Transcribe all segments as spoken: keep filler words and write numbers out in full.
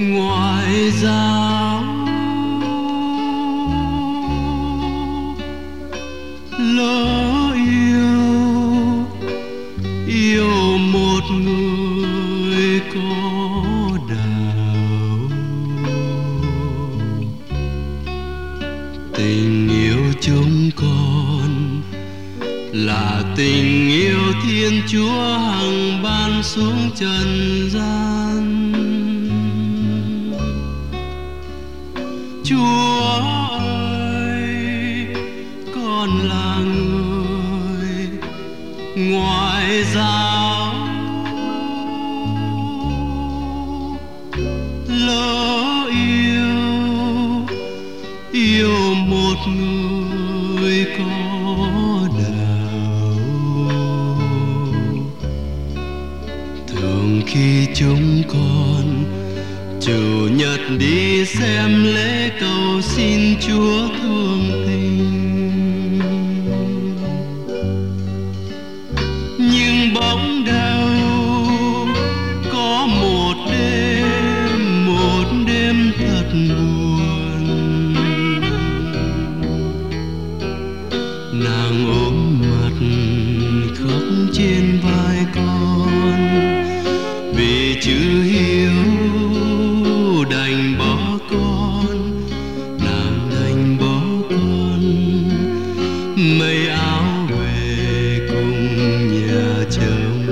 ngoại giao. Lỡ yêu, yêu một người có đạo. Tình yêu chúng con là tình yêu Thiên Chúa hằng ban xuống trần gian. Chúa ơi, con là người ngoại giao. Lỡ yêu, yêu một người có đạo. Thường khi chúng con Chủ nhật đi xem lễ cầu xin Chúa thương tình, nhưng bỗng đâu có một đêm, một đêm thật buồn. Nàng ôm mặt khóc trên vai con, vì chữ hiếu đành bỏ con, nàng đành bỏ con. Mây áo về cùng nhà chồng.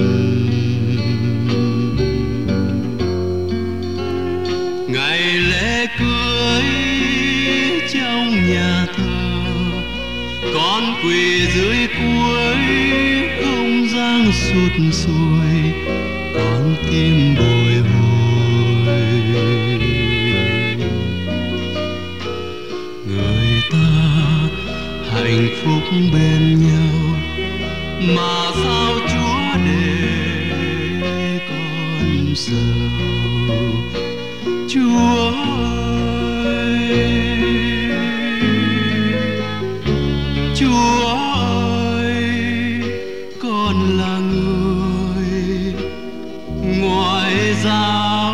Ngày lễ cưới trong nhà thờ, con quỳ dưới cuối không gian sụt sùi, con tim bồi hồi. Người ta hạnh phúc bên nhau, mà sao Chúa để con sầu. Chúa ơi, Chúa ơi, con là người ngoại giao.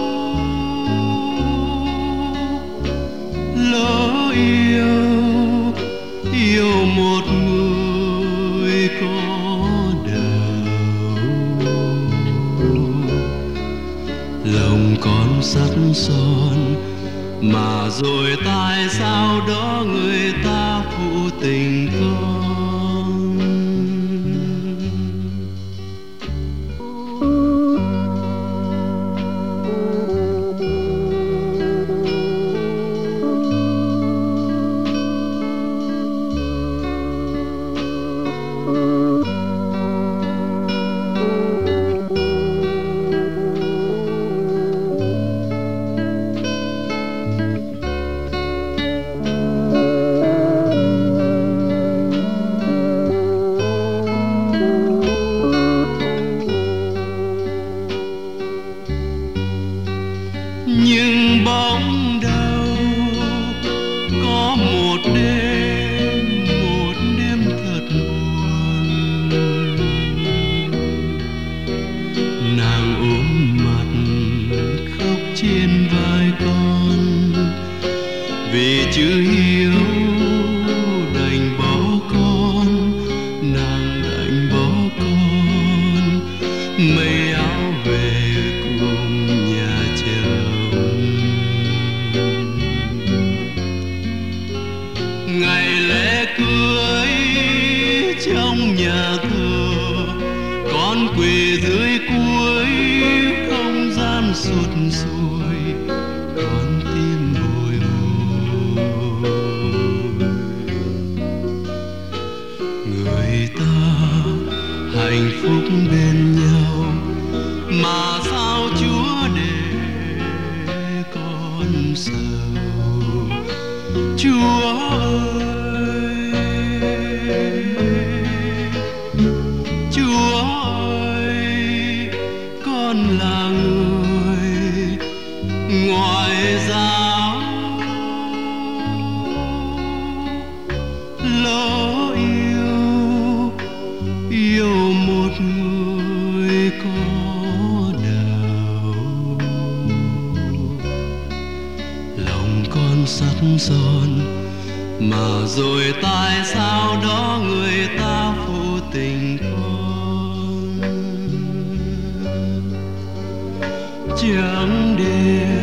Lỡ yêu, yêu một người có đạo. Lòng con sắt son, mà rồi tại sao đó người ta phụ tình con. Nhưng bỗng đâu có một đêm, một đêm thật buồn. Nàng ôm mặt khóc trên vai con, vì chữ hiếu đành bỏ con, nàng đành bỏ con. Mây áo về cùng nhà chồng. Ngày lễ cưới trong nhà thờ, con quỳ dưới cuối không gian sụt sùi, con tim bồi hồi. Người ta hạnh phúc bên nhau, mà sao Chúa để con sầu. Chúa ơi, Chúa ơi, con là người ngoại giao. Lỡ yêu, yêu một người có đạo. sắc son, mà rồi tại sao đó người ta vô tình con. Trắng đêm